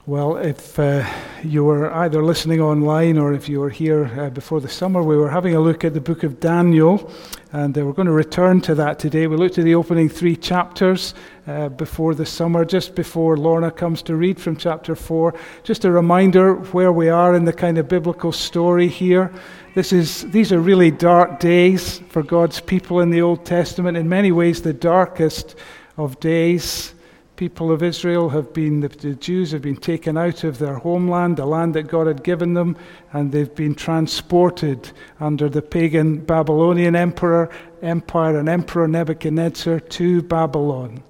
Well, if you were either listening online or if you were here before the summer, we were having a look at the book of Daniel, and we're going to return to that today. We looked at the opening 3 chapters before the summer, just before Lorna comes to read from chapter 4. Just a reminder where we are in the kind of biblical story here. These are really dark days for God's people in the Old Testament, in many ways the darkest of days. People of Israel the Jews have been taken out of their homeland, the land that God had given them, and they've been transported under the pagan Babylonian empire and Emperor Nebuchadnezzar to Babylon.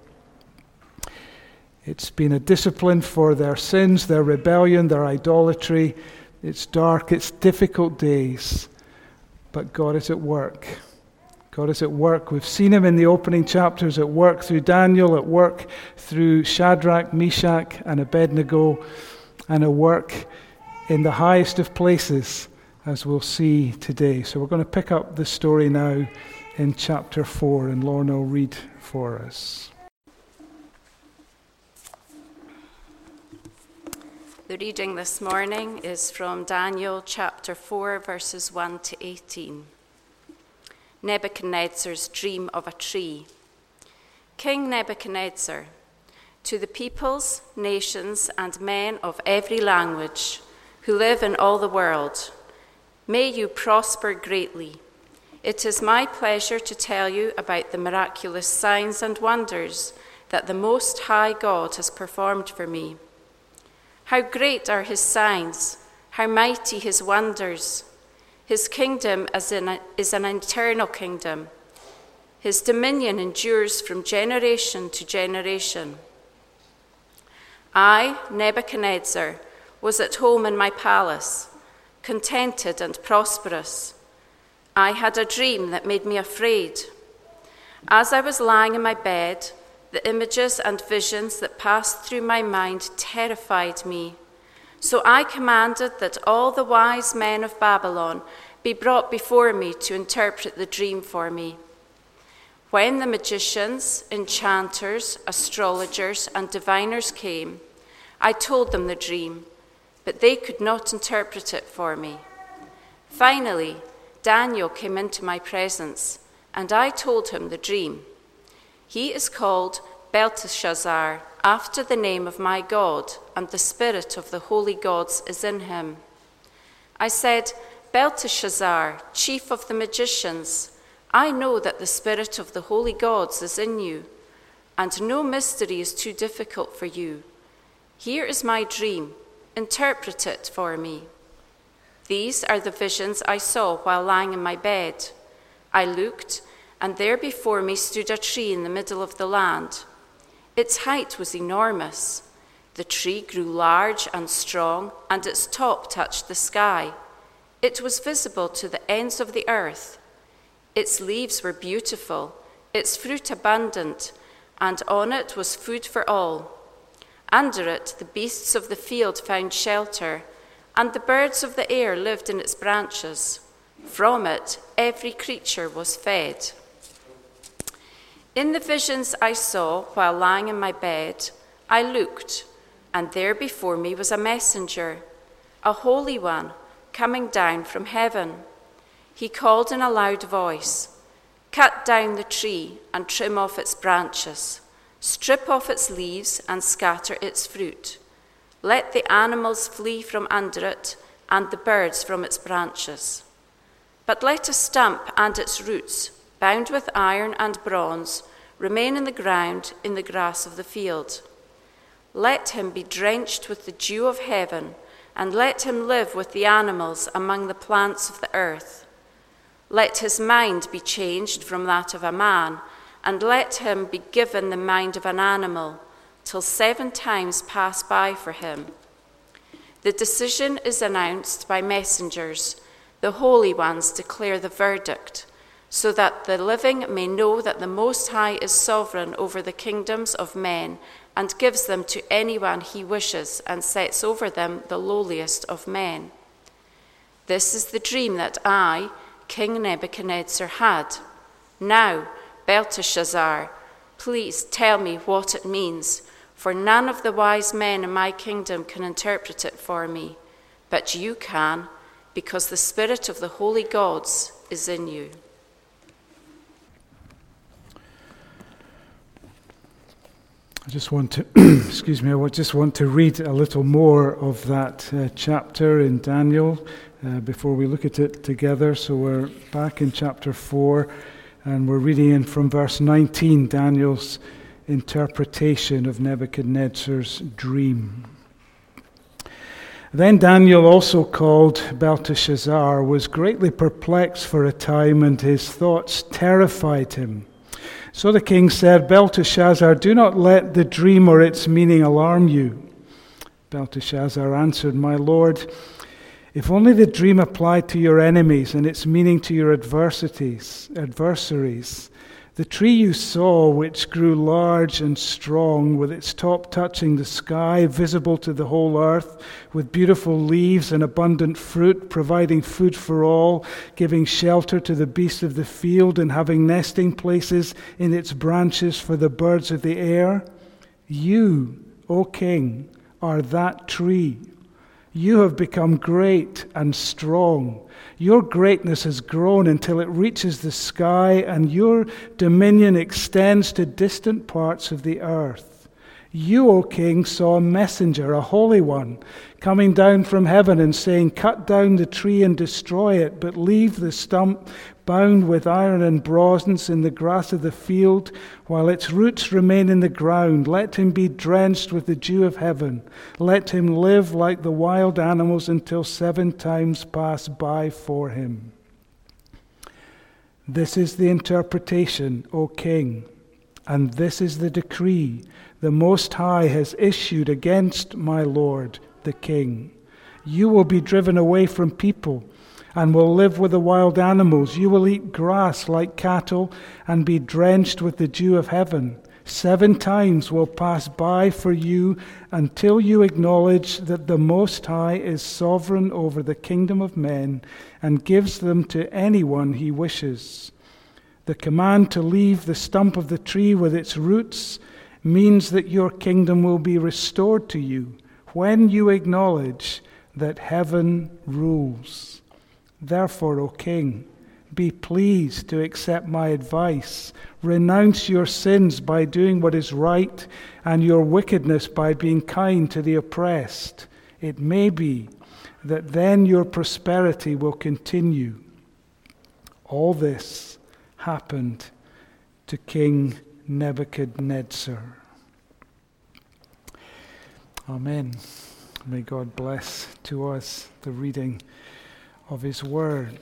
It's been a discipline for their sins, their rebellion, their idolatry. It's dark, it's difficult days, but God is at work. God is at work. We've seen him in the opening chapters at work through Daniel, at work through Shadrach, Meshach, and Abednego, and at work in the highest of places, as we'll see today. So we're going to pick up the story now in chapter 4, and Lorna will read for us. The reading this morning is from Daniel chapter 4, verses 1 to 18. Nebuchadnezzar's dream of a tree. King Nebuchadnezzar, to the peoples, nations, and men of every language who live in all the world, may you prosper greatly. It is my pleasure to tell you about the miraculous signs and wonders that the Most High God has performed for me. How great are his signs, how mighty his wonders. His kingdom is an eternal kingdom. His dominion endures from generation to generation. I, Nebuchadnezzar, was at home in my palace, contented and prosperous. I had a dream that made me afraid. As I was lying in my bed, the images and visions that passed through my mind terrified me. So I commanded that all the wise men of Babylon be brought before me to interpret the dream for me. When the magicians, enchanters, astrologers, and diviners came, I told them the dream, but they could not interpret it for me. Finally, Daniel came into my presence, and I told him the dream. He is called Belteshazzar, after the name of my God, and the spirit of the holy gods is in him. I said, Belteshazzar, chief of the magicians, I know that the spirit of the holy gods is in you, and no mystery is too difficult for you. Here is my dream. Interpret it for me. These are the visions I saw while lying in my bed. I looked, and there before me stood a tree in the middle of the land. Its height was enormous. The tree grew large and strong, and its top touched the sky. It was visible to the ends of the earth. Its leaves were beautiful, its fruit abundant, and on it was food for all. Under it the beasts of the field found shelter, and the birds of the air lived in its branches. From it every creature was fed. In the visions I saw while lying in my bed, I looked, and there before me was a messenger, a holy one, coming down from heaven. He called in a loud voice, "Cut down the tree and trim off its branches. Strip off its leaves and scatter its fruit. Let the animals flee from under it and the birds from its branches. But let a stump and its roots, bound with iron and bronze, remain in the ground in the grass of the field. Let him be drenched with the dew of heaven, and let him live with the animals among the plants of the earth. Let his mind be changed from that of a man, and let him be given the mind of an animal, till 7 times pass by for him. The decision is announced by messengers. The holy ones declare the verdict, so that the living may know that the Most High is sovereign over the kingdoms of men, and gives them to anyone he wishes, and sets over them the lowliest of men. This is the dream that I, King Nebuchadnezzar, had. Now, Belteshazzar, please tell me what it means, For none of the wise men in my kingdom can interpret it for me, but you can, because the spirit of the holy gods is in you. I just want to, I just want to read a little more of that chapter in Daniel before we look at it together. So we're back in chapter 4, and we're reading in from verse 19, Daniel's interpretation of Nebuchadnezzar's dream. Then Daniel, also called Belteshazzar, was greatly perplexed for a time, and his thoughts terrified him. So the king said, Belteshazzar, do not let the dream or its meaning alarm you. Belteshazzar answered, My lord, if only the dream applied to your enemies and its meaning to your adversaries. The tree you saw, which grew large and strong, with its top touching the sky, visible to the whole earth, with beautiful leaves and abundant fruit, providing food for all, giving shelter to the beasts of the field, and having nesting places in its branches for the birds of the air. You, O king, are that tree. You have become great and strong. Your greatness has grown until it reaches the sky, and your dominion extends to distant parts of the earth. You, O king, saw a messenger, a holy one, coming down from heaven and saying, Cut down the tree and destroy it, but leave the stump bound with iron and bronze in the grass of the field, while its roots remain in the ground. Let him be drenched with the dew of heaven. Let him live like the wild animals until 7 times pass by for him. This is the interpretation, O king, and this is the decree the Most High has issued against my lord, the king. You will be driven away from people and will live with the wild animals. You will eat grass like cattle and be drenched with the dew of heaven. 7 times will pass by for you until you acknowledge that the Most High is sovereign over the kingdom of men and gives them to anyone he wishes. The command to leave the stump of the tree with its roots means that your kingdom will be restored to you when you acknowledge that heaven rules. Therefore, O king, be pleased to accept my advice. Renounce your sins by doing what is right, and your wickedness by being kind to the oppressed. It may be that then your prosperity will continue. All this happened to King Nebuchadnezzar. Amen. May God bless to us the reading of his word.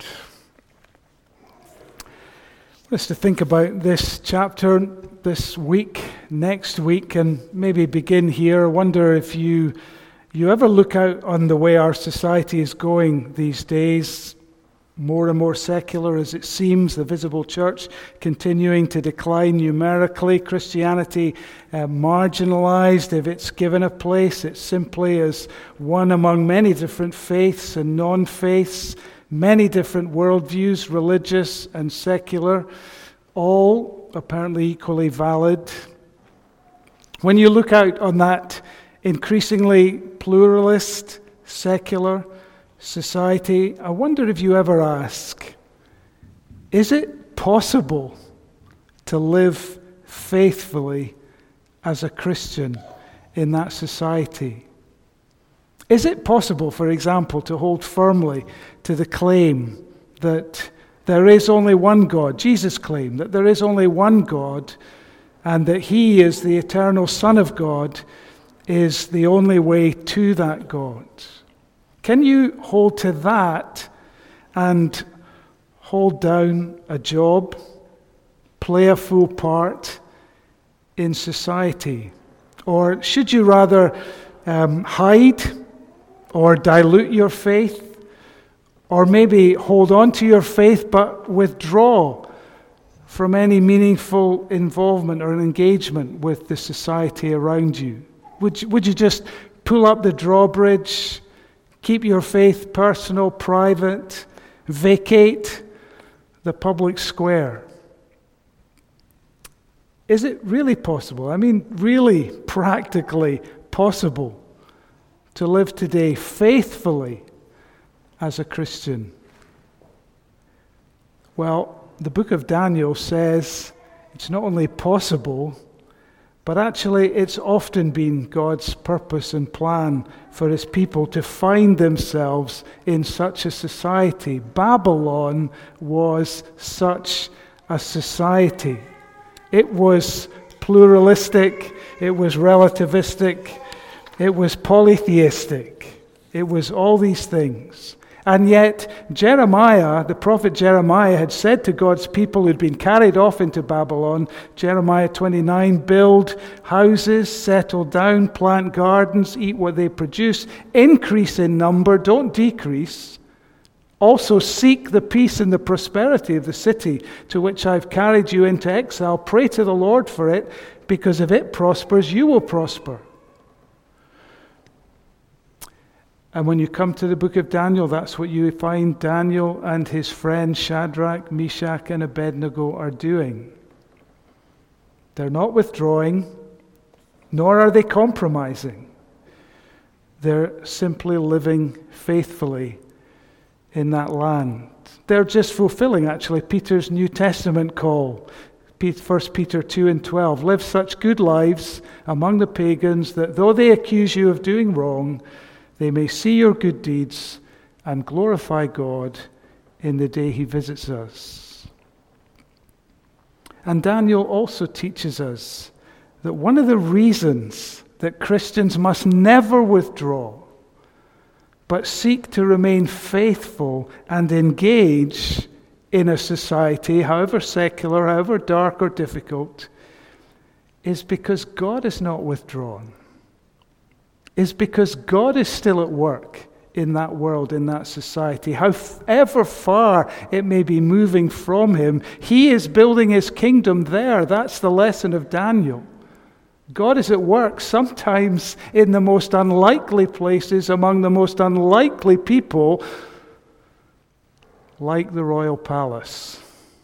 I want us to think about this chapter this week, next week, and maybe begin here. I wonder if you ever look out on the way our society is going these days, more and more secular as it seems, the visible church continuing to decline numerically, Christianity marginalized. If it's given a place, it's simply as one among many different faiths and non-faiths, many different worldviews, religious and secular, all apparently equally valid. When you look out on that increasingly pluralist, secular society, I wonder if you ever ask, is it possible to live faithfully as a Christian in that society? Is it possible, for example, to hold firmly to the claim that there is only one God, Jesus' claim that there is only one God, and that he is the eternal Son of God, is the only way to that God? Can you hold to that and hold down a job, play a full part in society? Or should you rather hide or dilute your faith, or maybe hold on to your faith but withdraw from any meaningful involvement or engagement with the society around you? Would you just pull up the drawbridge, keep your faith personal, private, vacate the public square? Is it really possible? I mean, really practically possible to live today faithfully as a Christian? Well, the book of Daniel says it's not only possible, but actually it's often been God's purpose and plan for his people to find themselves in such a society. Babylon was such a society. It was pluralistic, it was relativistic, it was polytheistic, it was all these things. And yet Jeremiah, the prophet Jeremiah, had said to God's people who'd been carried off into Babylon, Jeremiah 29, build houses, settle down, plant gardens, eat what they produce, increase in number, don't decrease. Also seek the peace and the prosperity of the city to which I've carried you into exile. Pray to the Lord for it, because if it prospers, you will prosper. And when you come to the book of Daniel, that's what you find Daniel and his friends Shadrach, Meshach, and Abednego are doing. They're not withdrawing, nor are they compromising. They're simply living faithfully in that land. They're just fulfilling, actually, Peter's New Testament call. 1 Peter 2 and 12. Live such good lives among the pagans that though they accuse you of doing wrong, they may see your good deeds and glorify God in the day he visits us. And Daniel also teaches us that one of the reasons that Christians must never withdraw, but seek to remain faithful and engage in a society, however secular, however dark or difficult, is because God is not withdrawn. Is because God is still at work in that world, in that society. However far it may be moving from him, he is building his kingdom there. That's the lesson of Daniel. God is at work, sometimes in the most unlikely places, among the most unlikely people, like the royal palace,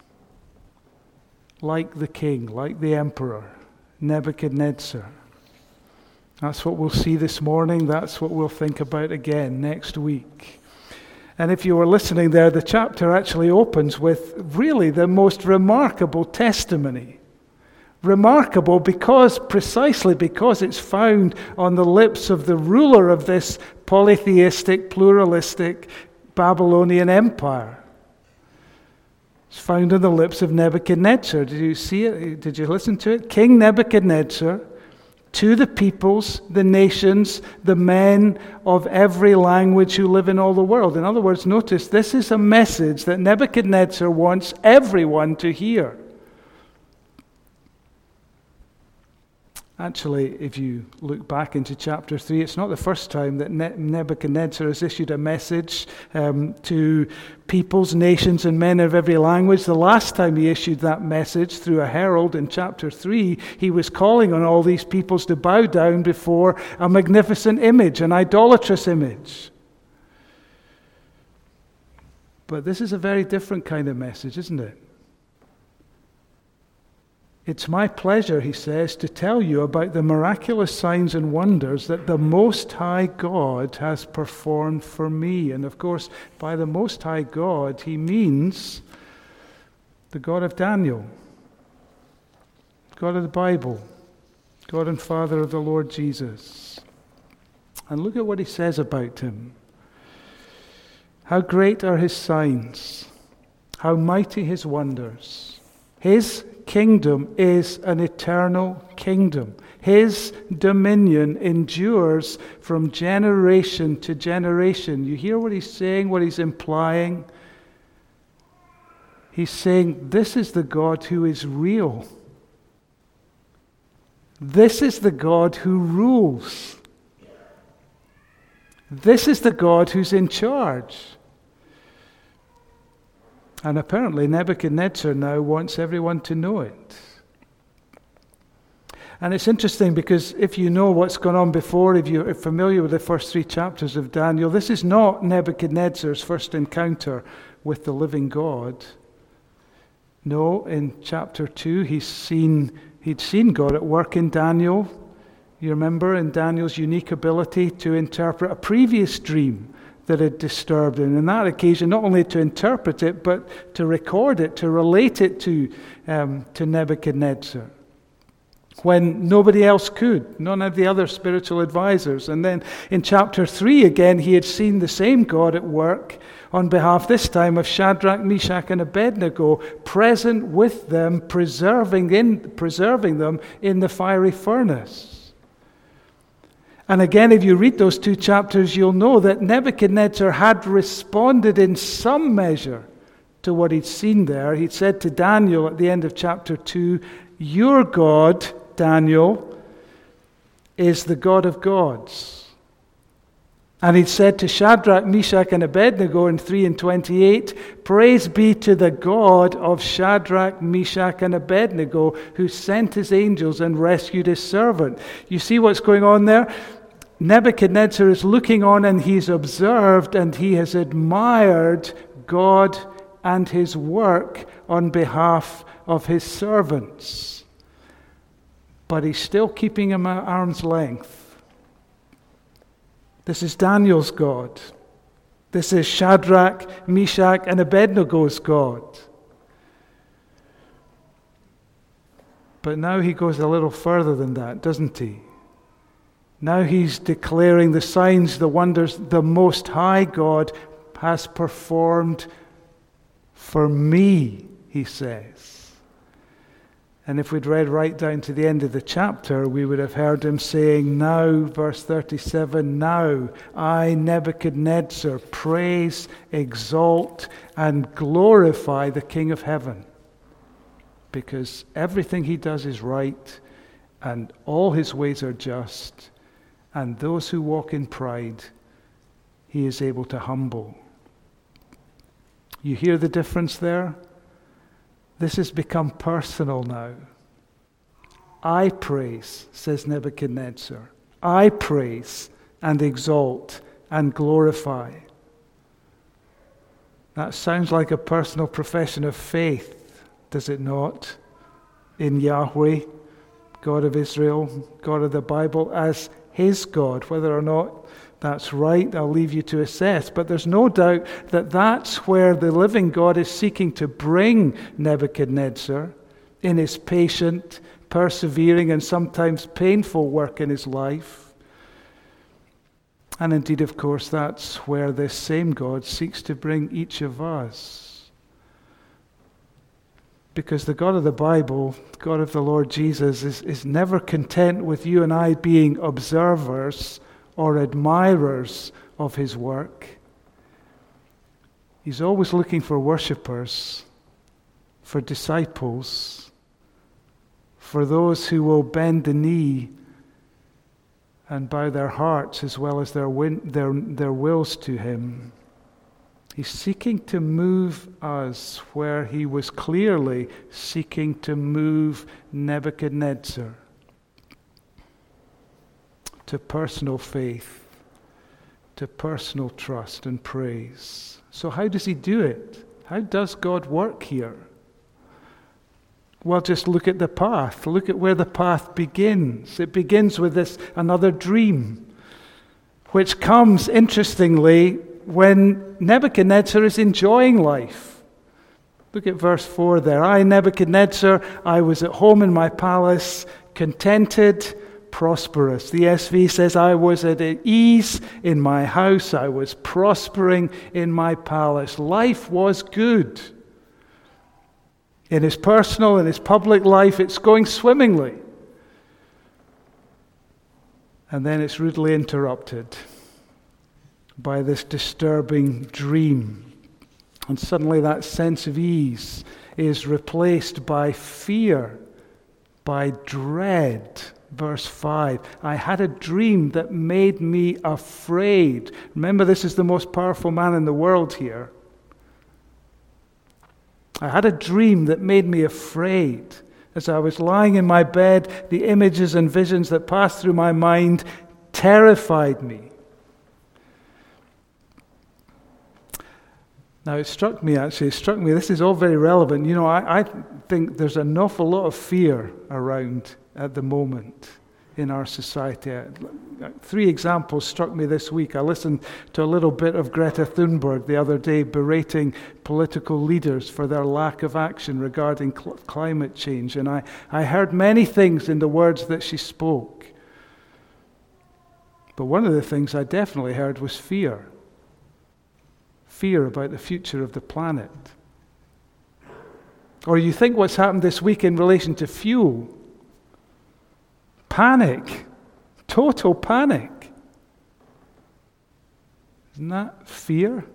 like the king, like the emperor, Nebuchadnezzar. That's what we'll see this morning. That's what we'll think about again next week. And if you were listening there, the chapter actually opens with really the most remarkable testimony. Remarkable precisely because it's found on the lips of the ruler of this polytheistic, pluralistic Babylonian empire. It's found on the lips of Nebuchadnezzar. Did you see it? Did you listen to it? King Nebuchadnezzar, to the peoples, the nations, the men of every language who live in all the world. In other words, notice, this is a message that Nebuchadnezzar wants everyone to hear. Actually, if you look back into chapter 3, it's not the first time that Nebuchadnezzar has issued a message to peoples, nations, and men of every language. The last time he issued that message through a herald in chapter 3, he was calling on all these peoples to bow down before a magnificent image, an idolatrous image. But this is a very different kind of message, isn't it? It's my pleasure, he says, to tell you about the miraculous signs and wonders that the Most High God has performed for me. And of course, by the Most High God, he means the God of Daniel, God of the Bible, God and Father of the Lord Jesus. And look at what he says about him. How great are his signs, how mighty his wonders. His kingdom is an eternal kingdom. His dominion endures from generation to generation. You hear what he's saying, what he's implying? He's saying, this is the God who is real. This is the God who rules. This is the God who's in charge. And apparently Nebuchadnezzar now wants everyone to know it. And it's interesting because if you know what's gone on before, if you're familiar with the first 3 chapters of Daniel, this is not Nebuchadnezzar's first encounter with the living God. No, in chapter 2, he's seen He'd seen God at work in Daniel. You remember in Daniel's unique ability to interpret a previous dream that had disturbed him. On that occasion, not only to interpret it, but to record it, to relate it to Nebuchadnezzar, when nobody else could, none of the other spiritual advisors. And then in chapter 3 again, he had seen the same God at work on behalf this time of Shadrach, Meshach, and Abednego, present with them, preserving them in the fiery furnace. And again, if you read those 2 chapters, you'll know that Nebuchadnezzar had responded in some measure to what he'd seen there. He'd said to Daniel at the end of chapter 2, "Your God, Daniel, is the God of gods." And he'd said to Shadrach, Meshach, and Abednego in 3:28, "Praise be to the God of Shadrach, Meshach, and Abednego, who sent his angels and rescued his servant." You see what's going on there? Nebuchadnezzar is looking on, and he's observed and he has admired God and his work on behalf of his servants. But he's still keeping him at arm's length. This is Daniel's God. This is Shadrach, Meshach, and Abednego's God. But now he goes a little further than that, doesn't he? Now he's declaring the signs, the wonders the Most High God has performed for me, he says. And if we'd read right down to the end of the chapter, we would have heard him saying, "Now," verse 37, "Now I, Nebuchadnezzar, praise, exalt, and glorify the King of heaven, because everything he does is right, and all his ways are just, and those who walk in pride he is able to humble." You hear the difference there? This has become personal now. I praise, says Nebuchadnezzar. I praise and exalt and glorify. That sounds like a personal profession of faith, does it not? In Yahweh, God of Israel, God of the Bible, as his God. Whether or not that's right, I'll leave you to assess. But there's no doubt that that's where the living God is seeking to bring Nebuchadnezzar in his patient, persevering, and sometimes painful work in his life. And indeed, of course, that's where this same God seeks to bring each of us. Because the God of the Bible, God of the Lord Jesus, is never content with you and I being observers or admirers of his work. He's always looking for worshippers, for disciples, for those who will bend the knee and bow their hearts as well as their wills to him. He's seeking to move us where he was clearly seeking to move Nebuchadnezzar, to personal faith, to personal trust and praise. So how does he do it? How does God work here? Well, just look at the path. Look at where the path begins. It begins with this another dream, which comes, interestingly, when Nebuchadnezzar is enjoying life. Look at verse 4 there. "I, Nebuchadnezzar, I was at home in my palace, contented, prosperous." The ESV says, "I was at ease in my house. I was prospering in my palace." Life was good. In his personal and his public life, it's going swimmingly. And then it's rudely interrupted by this disturbing dream. And suddenly that sense of ease is replaced by fear, by dread. Verse 5, "I had a dream that made me afraid." Remember, this is the most powerful man in the world here. "I had a dream that made me afraid. As I was lying in my bed, the images and visions that passed through my mind terrified me." Now, it struck me, this is all very relevant. You know, I think there's an awful lot of fear around at the moment in our society. 3 examples struck me this week. I listened to a little bit of Greta Thunberg the other day berating political leaders for their lack of action regarding climate change. And I heard many things in the words that she spoke. But one of the things I definitely heard was fear. Fear about the future of the planet. Or you think what's happened this week in relation to fuel. Panic. Total panic. Isn't that fear?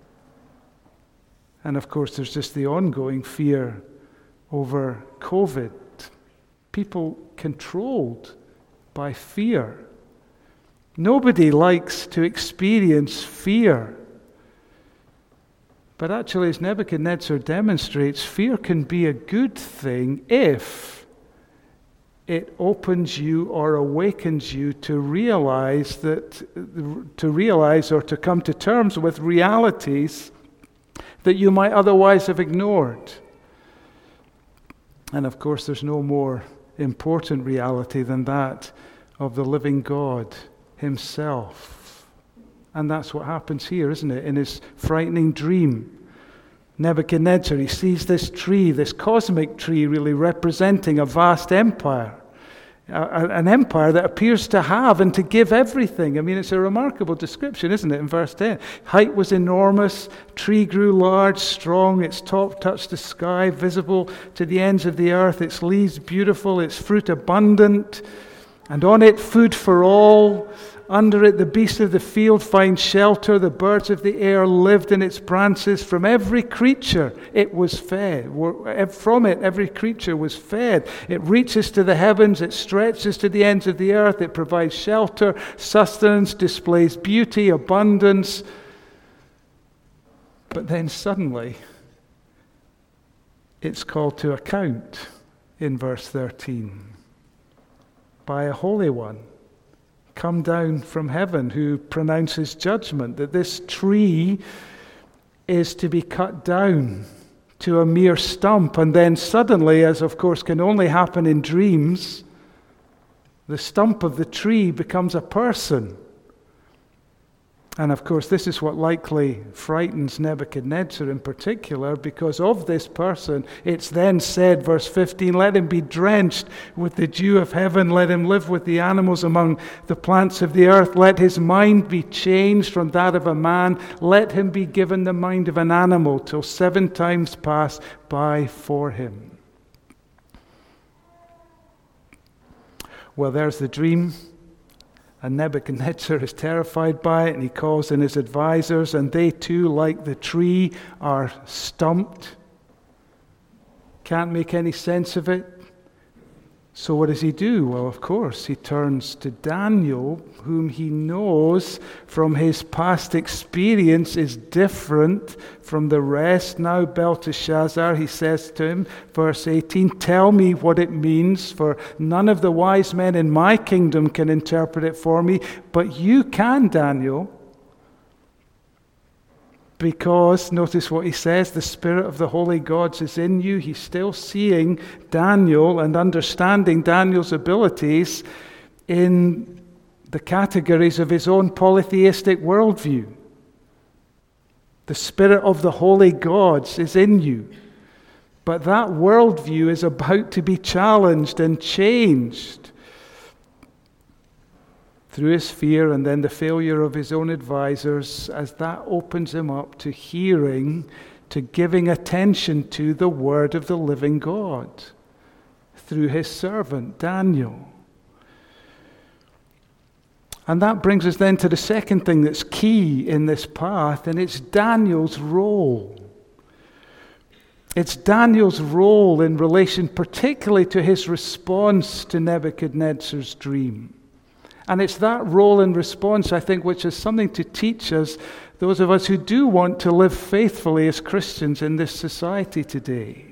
And of course there's just the ongoing fear over COVID. People controlled by fear. Nobody likes to experience fear. But actually, as Nebuchadnezzar demonstrates, fear can be a good thing if it opens you or awakens you to realize or to come to terms with realities that you might otherwise have ignored. And of course, there's no more important reality than that of the living God himself. And that's what happens here, isn't it? In his frightening dream, Nebuchadnezzar, he sees this tree, this cosmic tree, really representing a vast empire. An empire that appears to have and to give everything. I mean, it's a remarkable description, isn't it, in verse 10? Height was enormous, tree grew large, strong, its top touched the sky, visible to the ends of the earth, its leaves beautiful, its fruit abundant, and on it food for all. Under it the beasts of the field find shelter, the birds of the air lived in its branches. From every creature it was fed. From it every creature was fed. It reaches to the heavens, it stretches to the ends of the earth, it provides shelter, sustenance, displays beauty, abundance. But then suddenly it's called to account in verse 13 by a holy one come down from heaven who pronounces judgment, that this tree is to be cut down to a mere stump, and then suddenly, as of course can only happen in dreams, the stump of the tree becomes a person. And of course, this is what likely frightens Nebuchadnezzar in particular, because of this person, it's then said, verse 15, let him be drenched with the dew of heaven, let him live with the animals among the plants of the earth, let his mind be changed from that of a man, let him be given the mind of an animal till 7 times pass by for him. Well, there's the dream. And Nebuchadnezzar is terrified by it, and he calls in his advisors, and they too, like the tree, are stumped. Can't make any sense of it. So what does he do? Well, of course, he turns to Daniel, whom he knows from his past experience is different from the rest. Now Belteshazzar, he says to him, verse 18, tell me what it means, for none of the wise men in my kingdom can interpret it for me, but you can, Daniel. Because, notice what he says, the Spirit of the holy gods is in you. He's still seeing Daniel and understanding Daniel's abilities in the categories of his own polytheistic worldview. The Spirit of the holy gods is in you. But that worldview is about to be challenged and changed through his fear and then the failure of his own advisors, as that opens him up to hearing, to giving attention to the word of the living God through his servant Daniel. And that brings us then to the second thing that's key in this path, and it's Daniel's role. It's Daniel's role in relation particularly to his response to Nebuchadnezzar's dream. And it's that role and response, I think, which is something to teach us, those of us who do want to live faithfully as Christians in this society today.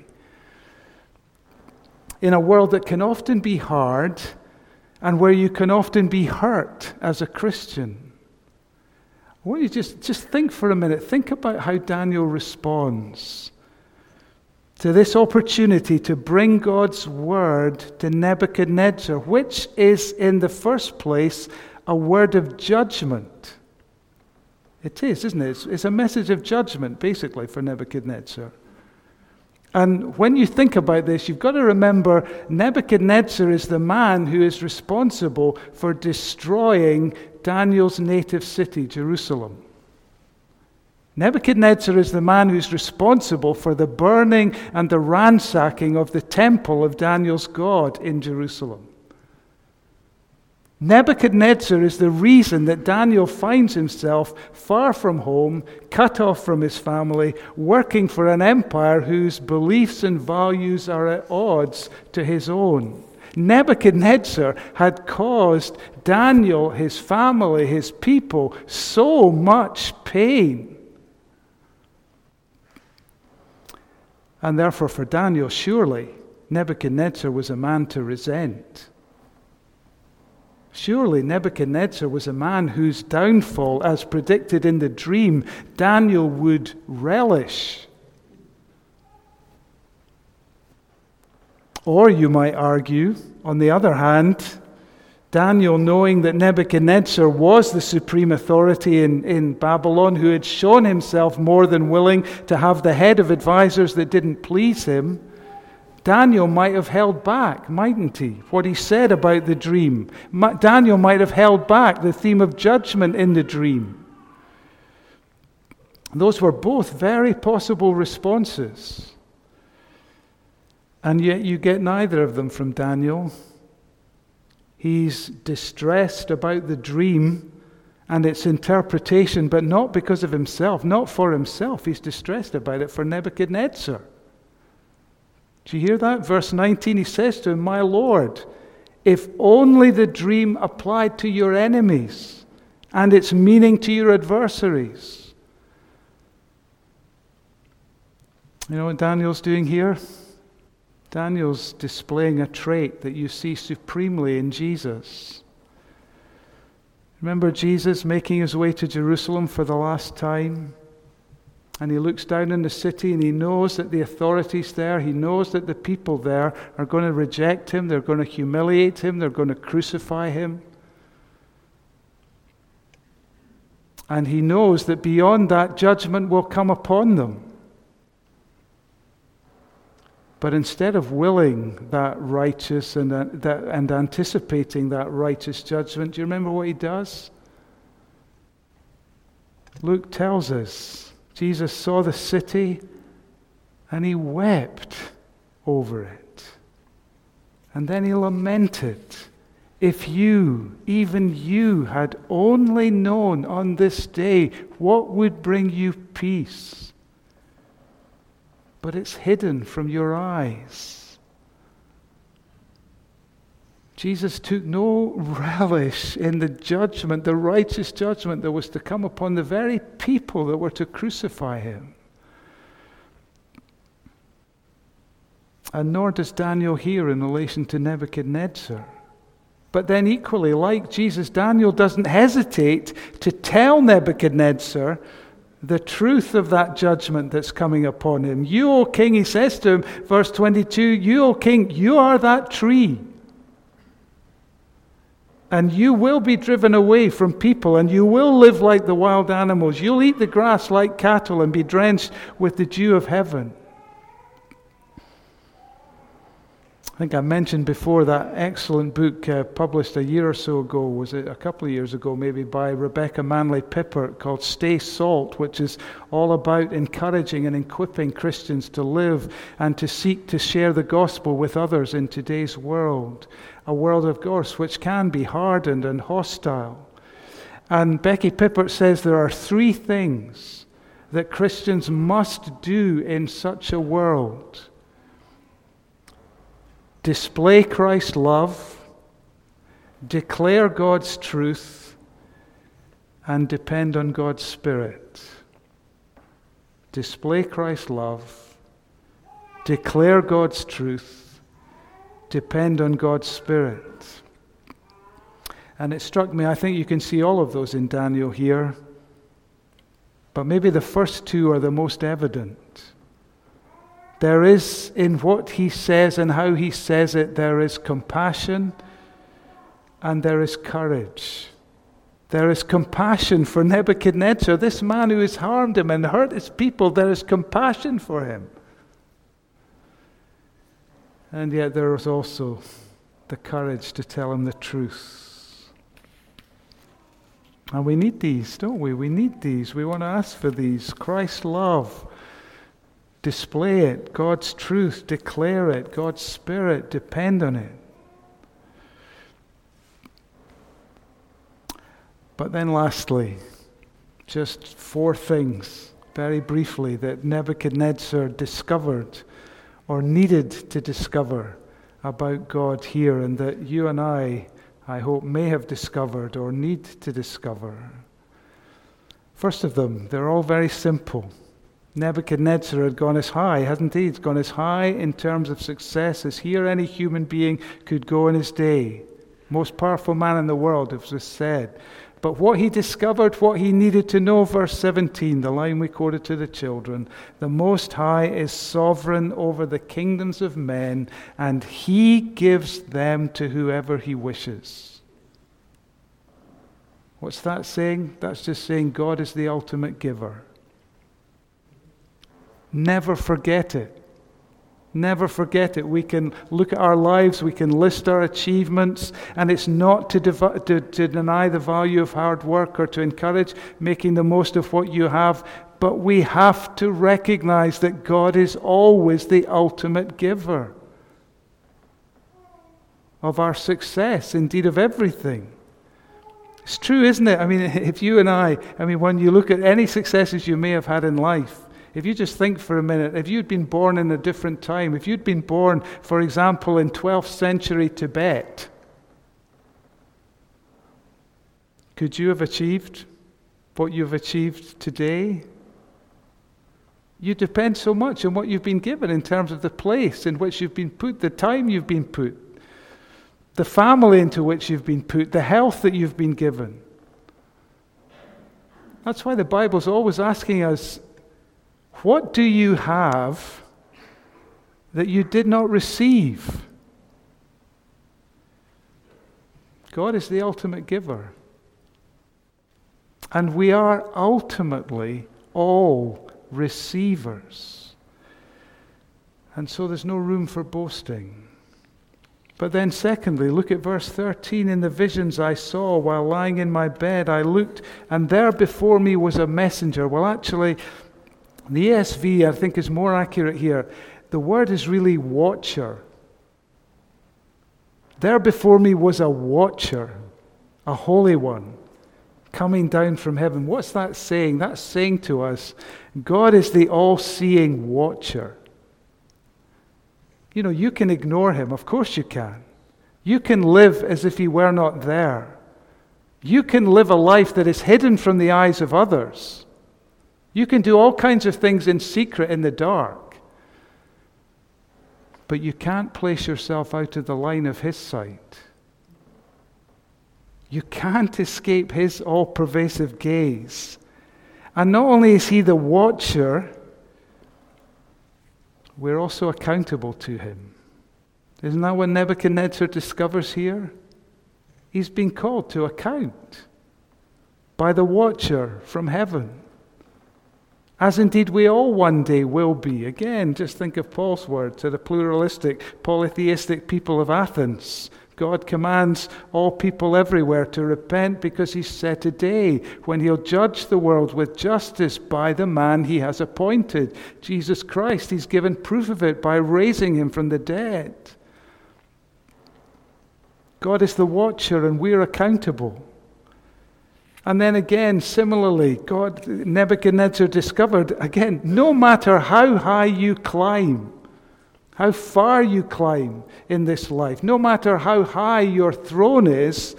In a world that can often be hard and where you can often be hurt as a Christian. I want you to just think for a minute. Think about how Daniel responds to this opportunity to bring God's word to Nebuchadnezzar, which is in the first place a word of judgment. It is, isn't it? It's a message of judgment, basically, for Nebuchadnezzar. And when you think about this, you've got to remember Nebuchadnezzar is the man who is responsible for destroying Daniel's native city, Jerusalem. Nebuchadnezzar is the man who's responsible for the burning and the ransacking of the temple of Daniel's God in Jerusalem. Nebuchadnezzar is the reason that Daniel finds himself far from home, cut off from his family, working for an empire whose beliefs and values are at odds to his own. Nebuchadnezzar had caused Daniel, his family, his people, so much pain. And therefore, for Daniel, surely Nebuchadnezzar was a man to resent. Surely Nebuchadnezzar was a man whose downfall, as predicted in the dream, Daniel would relish. Or you might argue, on the other hand, Daniel, knowing that Nebuchadnezzar was the supreme authority in Babylon, who had shown himself more than willing to have the head of advisors that didn't please him, Daniel might have held back, mightn't he, what he said about the dream. Daniel might have held back the theme of judgment in the dream. Those were both very possible responses. And yet you get neither of them from Daniel. He's distressed about the dream and its interpretation, but not because of himself, not for himself. He's distressed about it for Nebuchadnezzar. Do you hear that? Verse 19, he says to him, "My Lord, if only the dream applied to your enemies and its meaning to your adversaries." You know what Daniel's doing here? Daniel's displaying a trait that you see supremely in Jesus. Remember Jesus making his way to Jerusalem for the last time? And he looks down in the city and he knows that the authorities there, he knows that the people there are going to reject him, they're going to humiliate him, they're going to crucify him. And he knows that beyond that, judgment will come upon them. But instead of willing that righteous and anticipating that righteous judgment, do you remember what he does? Luke tells us, Jesus saw the city and he wept over it. And then he lamented, "If you, even you, had only known on this day what would bring you peace. But it's hidden from your eyes." Jesus took no relish in the judgment, the righteous judgment that was to come upon the very people that were to crucify him. And nor does Daniel here in relation to Nebuchadnezzar. But then equally, like Jesus, Daniel doesn't hesitate to tell Nebuchadnezzar the truth of that judgment that's coming upon him. "You, O king," he says to him, verse 22, "You, O king, you are that tree. And you will be driven away from people, and you will live like the wild animals. You'll eat the grass like cattle and be drenched with the dew of heaven." I think I mentioned before that excellent book published a year or so ago, was it a couple of years ago maybe, by Rebecca Manley Pippert called Stay Salt, which is all about encouraging and equipping Christians to live and to seek to share the gospel with others in today's world. A world, of course, which can be hardened and hostile. And Becky Pippert says there are 3 things that Christians must do in such a world: display Christ's love, declare God's truth, and depend on God's Spirit. Display Christ's love, declare God's truth, depend on God's Spirit. And it struck me, I think you can see all of those in Daniel here. But maybe the first two are the most evident. There is, in what he says and how he says it, there is compassion and there is courage. There is compassion for Nebuchadnezzar, this man who has harmed him and hurt his people. There is compassion for him. And yet there is also the courage to tell him the truth. And we need these, don't we? We need these. We want to ask for these. Christ's love. Display it. God's truth. Declare it. God's Spirit. Depend on it. But then lastly, just 4 things, very briefly, that Nebuchadnezzar discovered or needed to discover about God here, and that you and I hope, may have discovered or need to discover. First of them, they're all very simple. Nebuchadnezzar had gone as high, hadn't he? He's gone as high in terms of success as here any human being could go in his day. Most powerful man in the world, as was said. But what he discovered, what he needed to know, verse 17, the line we quoted to the children, the Most High is sovereign over the kingdoms of men, and he gives them to whoever he wishes. What's that saying? That's just saying God is the ultimate giver. Never forget it. Never forget it. We can look at our lives, we can list our achievements, and it's not to deny the value of hard work or to encourage making the most of what you have, but we have to recognize that God is always the ultimate giver of our success, indeed of everything. It's true, isn't it? I mean, if you and I when you look at any successes you may have had in life, if you just think for a minute, if you'd been born in a different time, if you'd been born, for example, in 12th century Tibet, could you have achieved what you've achieved today? You depend so much on what you've been given in terms of the place in which you've been put, the time you've been put, the family into which you've been put, the health that you've been given. That's why the Bible's always asking us, what do you have that you did not receive? God is the ultimate giver. And we are ultimately all receivers. And so there's no room for boasting. But then secondly, look at verse 13. In the visions I saw while lying in my bed, I looked, and there before me was a messenger. Well, actually, the ESV, I think, is more accurate here. The word is really watcher. There before me was a watcher, a holy one, coming down from heaven. What's that saying? That's saying to us, God is the all-seeing watcher. You know, you can ignore him. Of course you can. You can live as if he were not there. You can live a life that is hidden from the eyes of others. You can do all kinds of things in secret in the dark. But you can't place yourself out of the line of his sight. You can't escape his all-pervasive gaze. And not only is he the watcher, we're also accountable to him. Isn't that what Nebuchadnezzar discovers here? He's been called to account by the watcher from heaven. As indeed we all one day will be. Again, just think of Paul's word to the pluralistic, polytheistic people of Athens. God commands all people everywhere to repent because he's set a day when he'll judge the world with justice by the man he has appointed, Jesus Christ. He's given proof of it by raising him from the dead. God is the watcher and we're accountable. And then again, similarly, Nebuchadnezzar discovered, again, no matter how high you climb, how far you climb in this life, no matter how high your throne is,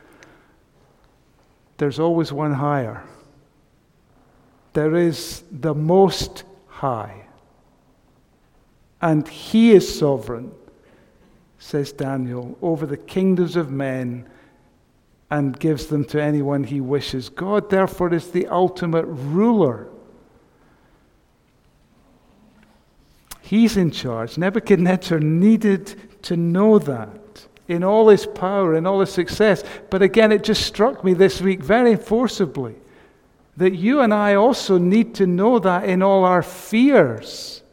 there's always one higher. There is the Most High. And he is sovereign, says Daniel, over the kingdoms of men, and gives them to anyone he wishes. God, therefore, is the ultimate ruler He's in charge. Nebuchadnezzar needed to know that in all his power, in all his success. But again, it just struck me this week very forcibly that you and I also need to know that in all our fears.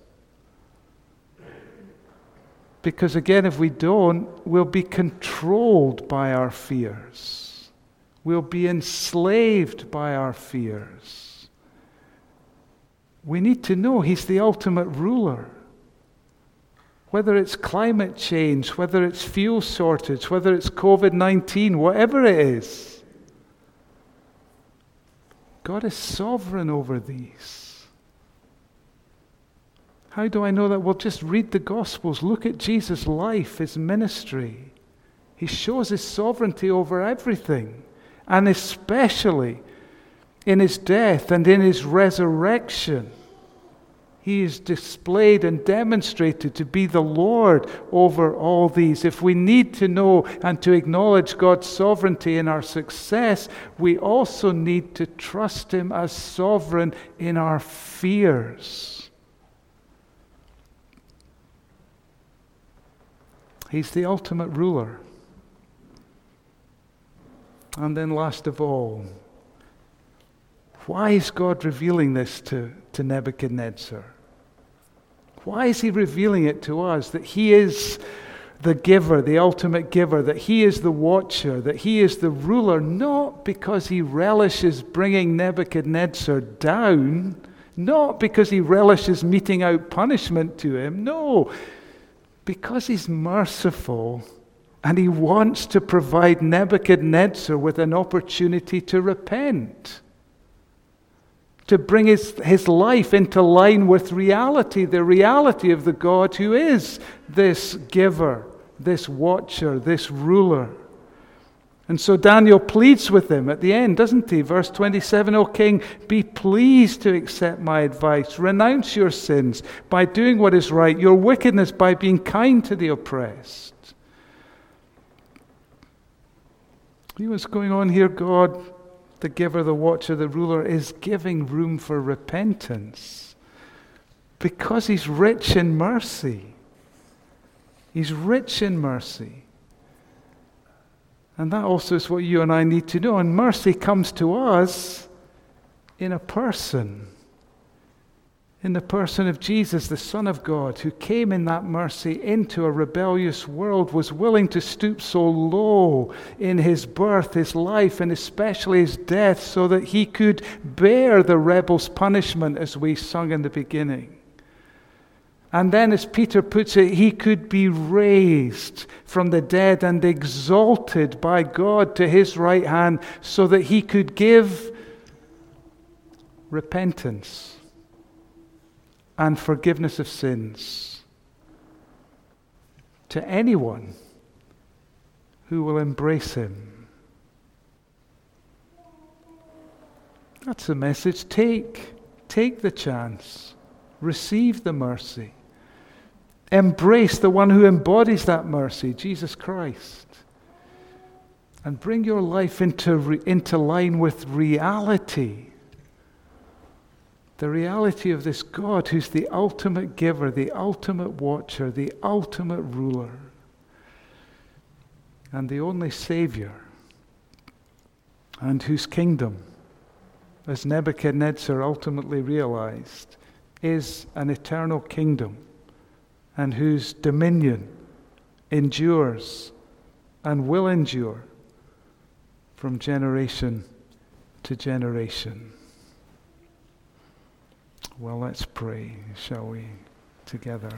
Because again, if we don't, we'll be controlled by our fears. We'll be enslaved by our fears. We need to know He's the ultimate ruler. Whether it's climate change, whether it's fuel shortage, whether it's COVID-19, whatever it is, God is sovereign over these. How do I know that? Well, just read the Gospels. Look at Jesus' life, His ministry. He shows His sovereignty over everything, and especially in His death and in His resurrection. He is displayed and demonstrated to be the Lord over all these. If we need to know and to acknowledge God's sovereignty in our success, we also need to trust Him as sovereign in our fears. He's the ultimate ruler. And then last of all, why is God revealing this to Nebuchadnezzar? Why is He revealing it to us? That He is the giver, the ultimate giver, that He is the watcher, that He is the ruler, not because He relishes bringing Nebuchadnezzar down, not because He relishes meting out punishment to him, no, because He's merciful and He wants to provide Nebuchadnezzar with an opportunity to repent, to bring his life into line with reality, the reality of the God who is this giver, this watcher, this ruler. And so Daniel pleads with him at the end, doesn't he? Verse 27, O king, be pleased to accept my advice. Renounce your sins by doing what is right, your wickedness by being kind to the oppressed. See what's going on here? God, the giver, the watcher, the ruler, is giving room for repentance because He's rich in mercy. He's rich in mercy. And that also is what you and I need to know. And mercy comes to us in a person. In the person of Jesus, the Son of God, who came in that mercy into a rebellious world, was willing to stoop so low in His birth, His life, and especially His death, so that He could bear the rebel's punishment, as we sung in the beginning. And then, as Peter puts it, He could be raised from the dead and exalted by God to His right hand, so that He could give repentance and forgiveness of sins to anyone who will embrace Him. That's the message. Take the chance. Receive the mercy. Embrace the one who embodies that mercy, Jesus Christ. And bring your life into line with reality. The reality of this God who's the ultimate giver, the ultimate watcher, the ultimate ruler, and the only Savior, and whose kingdom, as Nebuchadnezzar ultimately realized, is an eternal kingdom, and whose dominion endures and will endure from generation to generation. Well, let's pray, shall we, together.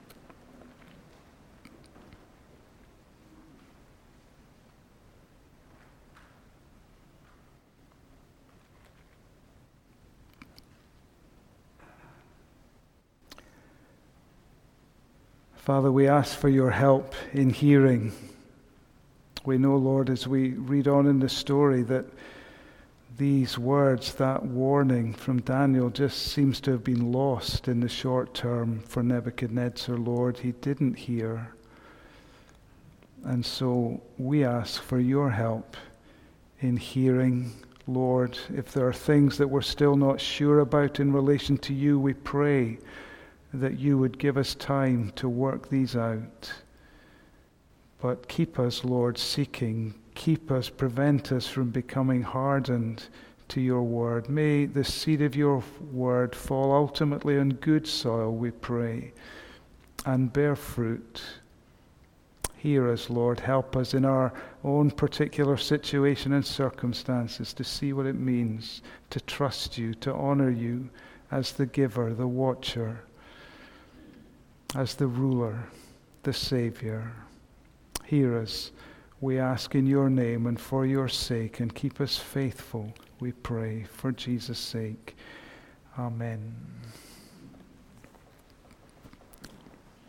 Father, we ask for your help in hearing. We know, Lord, as we read on in the story, that these words, that warning from Daniel, just seems to have been lost in the short term for Nebuchadnezzar, Lord. He didn't hear. And so we ask for your help in hearing, Lord. If there are things that we're still not sure about in relation to you, we pray that you would give us time to work these out. But keep us, Lord, seeking. Prevent us from becoming hardened to your word. May the seed of your word fall ultimately on good soil, we pray, and bear fruit. Hear us, Lord. Help us in our own particular situation and circumstances to see what it means to trust you, to honor you as the giver, the watcher, as the ruler, the Savior. Hear us, we ask in your name and for your sake, and keep us faithful, we pray, for Jesus' sake. Amen.